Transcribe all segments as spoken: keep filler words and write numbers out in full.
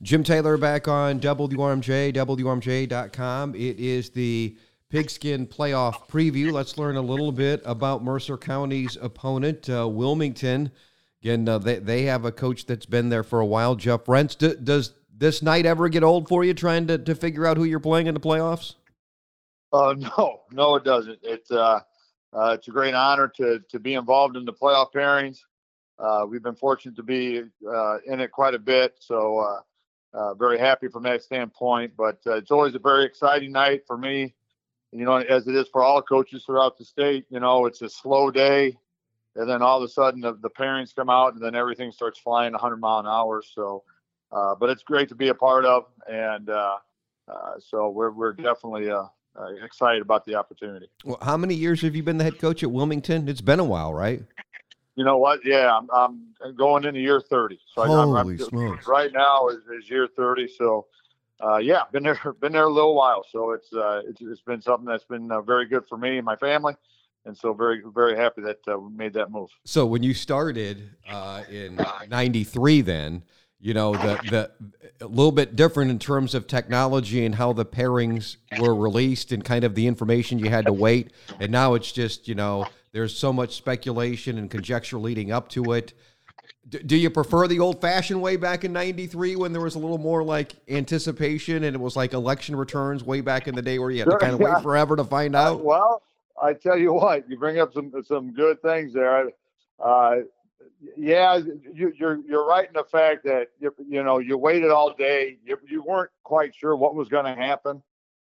Jim Taylor back on W R M J, W R M J dot com. It is the Pigskin Playoff Preview. Let's learn a little bit about Mercer County's opponent, uh, Wilmington. Again, uh, they, they have a coach that's been there for a while, Jeff Rentz. D- does this night ever get old for you trying to, to figure out who you're playing in the playoffs? Uh, no, no, it doesn't. It's, uh, uh, it's a great honor to, to be involved in the playoff pairings. Uh, we've been fortunate to be uh, in it quite a bit, so uh, uh, very happy from that standpoint. But uh, it's always a very exciting night for me, you know, as it is for all coaches throughout the state. You know, it's a slow day, and then all of a sudden the, the pairings come out, and then everything starts flying one hundred mile an hour. So, uh, but it's great to be a part of, and uh, uh, so we're we're definitely uh, uh, excited about the opportunity. Well, how many years have you been the head coach at Wilmington? It's been a while, right? You know what? Yeah, I'm, I'm going into year thirty. So Holy I'm, I'm, smokes! Right now is, is year thirty. So, uh, yeah, been there, been there a little while. So it's uh, it's, it's been something that's been uh, very good for me and my family, and so very very happy that uh, we made that move. So when you started uh, in ninety-three, then you know the the a little bit different in terms of technology and how the pairings were released and kind of the information you had to wait, and now it's just you know. There's so much speculation and conjecture leading up to it. D- do you prefer the old-fashioned way back in ninety-three when there was a little more like anticipation and it was like election returns way back in the day where you had to kind of wait forever to find out? Uh, well, I tell you what, you bring up some some good things there. Uh, yeah, you, you're you're right in the fact that you, you know you waited all day. You, you weren't quite sure what was going to happen,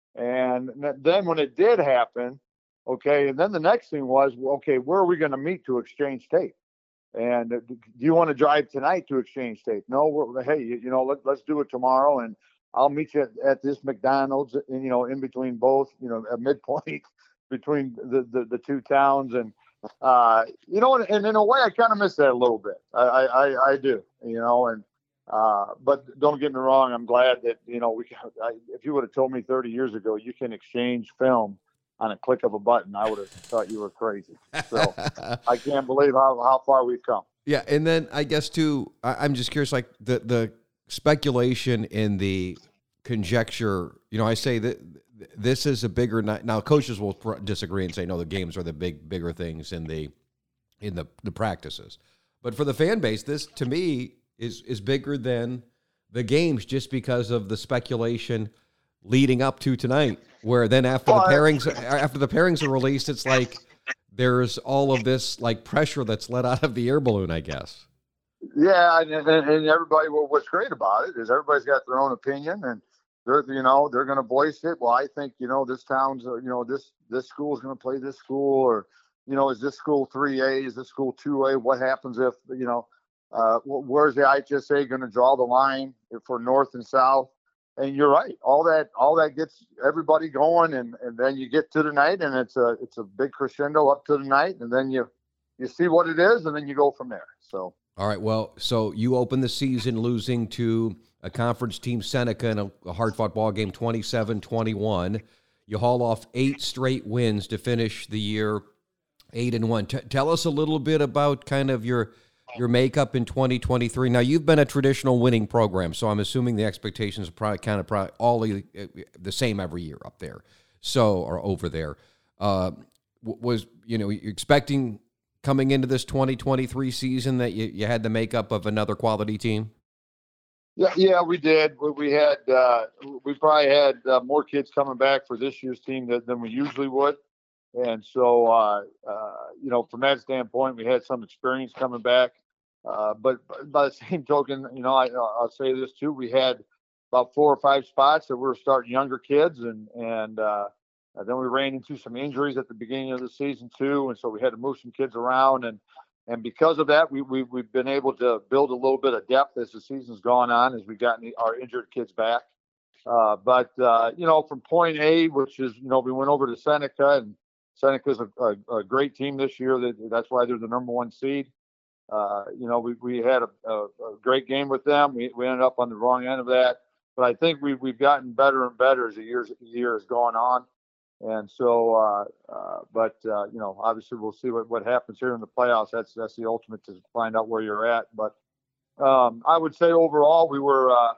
and then when it did happen. Okay, and then the next thing was, okay, where are we going to meet to exchange tape? And uh, do you want to drive tonight to exchange tape? No, we're, hey, you, you know, let, let's do it tomorrow, and I'll meet you at, at this McDonald's, and, you know, in between both, you know, a midpoint between the, the, the two towns. And, uh, you know, and, and in a way, I kind of miss that a little bit. I, I, I do, you know, and, uh, but don't get me wrong. I'm glad that, you know, we, I, if you would have told me thirty years ago, you can exchange film on a click of a button, I would have thought you were crazy. So I can't believe how, how far we've come. Yeah, and then I guess too, I, I'm just curious, like the the speculation and the conjecture. You know, I say that this is a bigger night. Now, coaches will pr- disagree and say, no, the games are the big, bigger things in the in the the practices. But for the fan base, this to me is is bigger than the games, just because of the speculation leading up to tonight, where then after the pairings after the pairings are released, it's like there's all of this like pressure that's let out of the air balloon, I guess. Yeah, and, and, and everybody, well, what's great about it is everybody's got their own opinion, and they're you know they're going to voice it. Well, I think you know this town's you know this this school is going to play this school, or you know is this school three A, is this school two A? What happens if you know uh, where's the I H S A going to draw the line for north and south? And you're right. All that, all that gets everybody going, and, and then you get to the night, and it's a, it's a big crescendo up to the night, and then you, you see what it is, and then you go from there. So. All right. Well, so you open the season losing to a conference team, Seneca, in a, a hard-fought ball game, twenty-seven twenty-one. You haul off eight straight wins to finish the year eight and one. T- tell us a little bit about kind of your. your makeup in twenty twenty-three. Now, you've been a traditional winning program, so I'm assuming the expectations are probably kind of probably all the same every year up there, so or over there. Uh, was you know you expecting coming into this twenty twenty-three season that you, you had the makeup of another quality team? Yeah, yeah, we did. We, we had uh, we probably had uh, more kids coming back for this year's team than, than we usually would. And so, uh, uh, you know, from that standpoint, we had some experience coming back. Uh, but by the same token, you know, I, I'll say this too: we had about four or five spots that we were starting younger kids, and and uh, then we ran into some injuries at the beginning of the season too, and so we had to move some kids around, and and because of that, we, we we've been able to build a little bit of depth as the season's gone on, as we've gotten our injured kids back. Uh, but uh, you know, from point A, which is you know, we went over to Seneca, and Seneca's a, a, a great team this year. That, that's why they're the number one seed. Uh, you know, we, we had a, a, a great game with them. We, we ended up on the wrong end of that. But I think we've, we've gotten better and better as the years, the year has gone on. And so, uh, uh, but, uh, you know, obviously we'll see what, what happens here in the playoffs. That's that's the ultimate to find out where you're at. But um, I would say overall we were uh,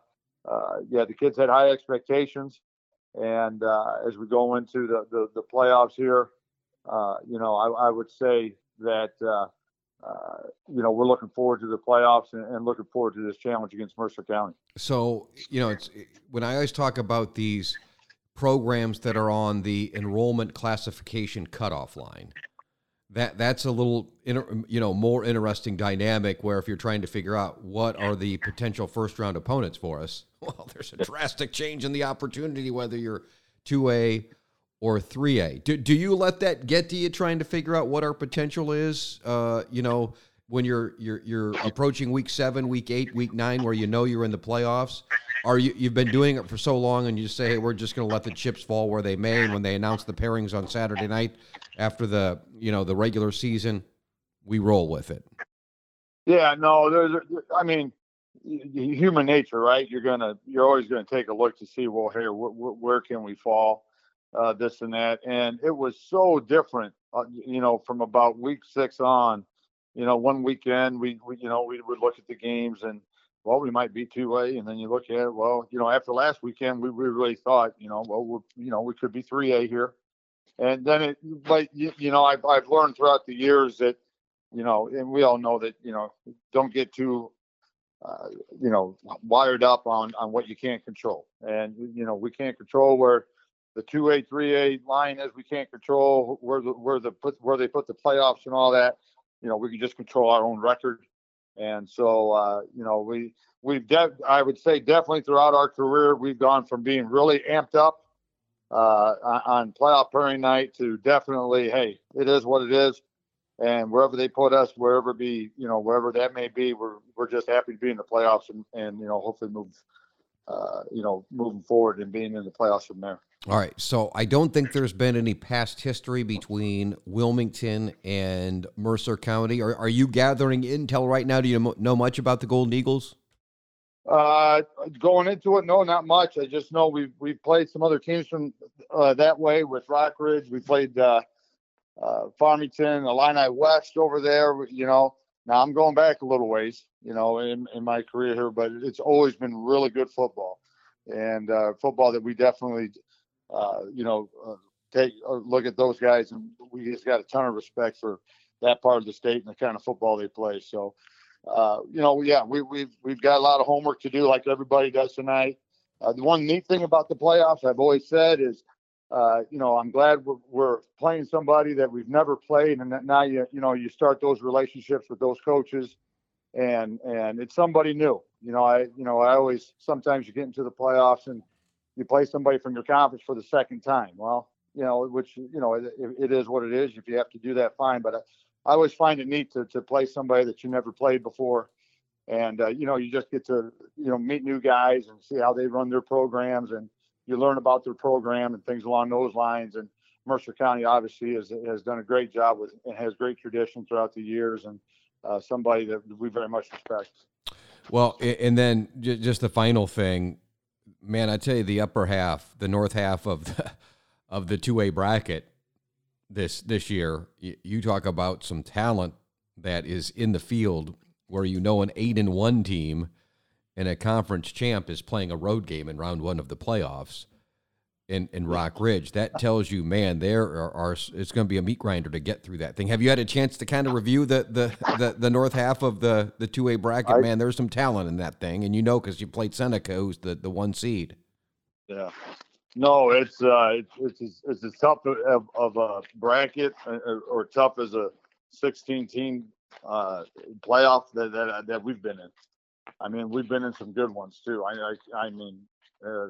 uh, yeah, the kids had high expectations. And uh, as we go into the, the, the playoffs here, uh, you know, I, I would say that, uh, uh, you know, we're looking forward to the playoffs and, and looking forward to this challenge against Mercer County. So, you know, it's when I always talk about these programs that are on the enrollment classification cutoff line, that that's a little, you know, more interesting dynamic where if you're trying to figure out what are the potential first round opponents for us, well, there's a drastic change in the opportunity, whether you're two A or three A. Do, do you let that get to you trying to figure out what our potential is, uh, you know, when you're you're you're approaching week seven, week eight, week nine, where you know you're in the playoffs? Are you you've been doing it for so long, and you just say, hey, we're just going to let the chips fall where they may, and when they announce the pairings on Saturday night after the you know the regular season, we roll with it? Yeah, no, there's, I mean, human nature, right? You're gonna you're always gonna take a look to see, well, here, wh- wh- where can we fall, uh, this and that, and it was so different, uh, you know, from about week six on. You know, one weekend we, we you know we would look at the games and, well, we might be two A, and then you look at it, well, you know, after last weekend, we, we really thought, you know, well, we're, you know, we could be three A here. And then it, but, you, you know, I've, I've learned throughout the years that, you know, and we all know that, you know, don't get too, uh, you know, wired up on, on what you can't control. And, you know, we can't control where the two A, three A line is. We can't control where the, where the, put, where they put the playoffs and all that. You know, we can just control our own record. And so, uh, you know, we, we've, def- I would say definitely throughout our career, we've gone from being really amped up uh, on playoff pairing night to definitely, hey, it is what it is. And wherever they put us, wherever be, you know, wherever that may be, we're, we're just happy to be in the playoffs and, and, you know, hopefully move, uh, you know, moving forward and being in the playoffs from there. All right, so I don't think there's been any past history between Wilmington and Mercer County. Are, are you gathering intel right now? Do you know much about the Golden Eagles? Uh, going into it, no, not much. I just know we've we've played some other teams from uh, that way with Rock Ridge. We played uh, uh, Farmington, Illini West over there. You know, now I'm going back a little ways, you know, in, in my career here, but it's always been really good football, and uh, football that we definitely. Uh, you know, uh, take a look at those guys, and we just got a ton of respect for that part of the state and the kind of football they play. So, uh, you know, yeah, we, we've we've got a lot of homework to do, like everybody does tonight. Uh, the one neat thing about the playoffs, I've always said, is, uh, you know, I'm glad we're, we're playing somebody that we've never played, and that now you you know you start those relationships with those coaches, and and it's somebody new. You know, I you know I always sometimes you get into the playoffs and you play somebody from your conference for the second time. Well, you know, which, you know, it, it is what it is. If you have to do that, fine. But I, I always find it neat to, to play somebody that you never played before. And, uh, you know, you just get to, you know, meet new guys and see how they run their programs, and you learn about their program and things along those lines. And Mercer County obviously has, has done a great job with and has great tradition throughout the years, and uh, somebody that we very much respect. Well, and then just the final thing, man, I tell you, the upper half, the north half of the of the two A bracket this this year, you talk about some talent that is in the field, where you know an eight and one team and a conference champ is playing a road game in round one of the playoffs in, in Rock Ridge. That tells you, man, there are, are it's going to be a meat grinder to get through that thing. Have you had a chance to kind of review the the the, the north half of the the two A bracket? I, man, there's some talent in that thing, and you know, because you played Seneca, who's the, the one seed. Yeah, no, it's uh, it's it's it's as tough of, of a bracket or, or tough as a sixteen team uh, playoff that, that that we've been in. I mean, we've been in some good ones too. I I, I mean. Uh,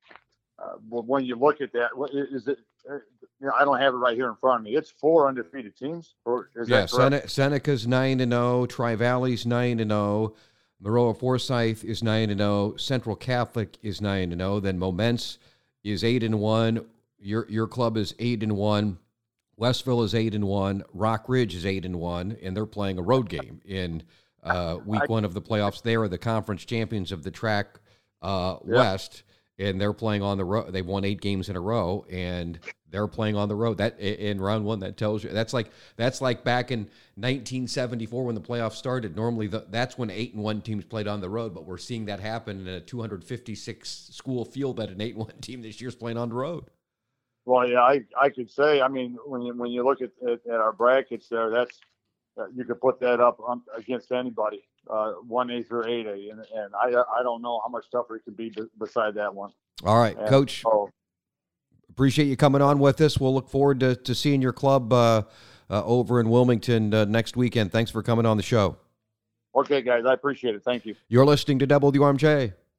Uh, when you look at that, what is it? Uh, you know, I don't have it right here in front of me. It's four undefeated teams. Or is yeah, that correct? Sene- Seneca's nine and zero. Tri Valley's nine and zero. Maroa Forsyth is nine and zero. Central Catholic is nine and zero. Then Momence is eight and one. Your your club is eight and one. Westville is eight and one. Rock Ridge is eight and one, and they're playing a road game in uh, week I, one of the playoffs. They are the conference champions of the track uh, yeah. West. And they're playing on the road. They've won eight games in a row, and they're playing on the road. That in round one, that tells you that's like that's like back in nineteen seventy-four when the playoffs started. Normally, the, that's when eight and one teams played on the road, but we're seeing that happen in a two hundred fifty-six school field that an eight and one team this year's playing on the road. Well, yeah, I, I could say. I mean, when you when you look at at, at our brackets there, that's uh, you could put that up on, against anybody, uh, one A through eight A, and and I I don't know how much tougher it could be b- beside that one. All right, and, Coach. Oh, appreciate you coming on with us. We'll look forward to, to seeing your club uh, uh, over in Wilmington uh, next weekend. Thanks for coming on the show. Okay, guys, I appreciate it. Thank you. You're listening to W R M J.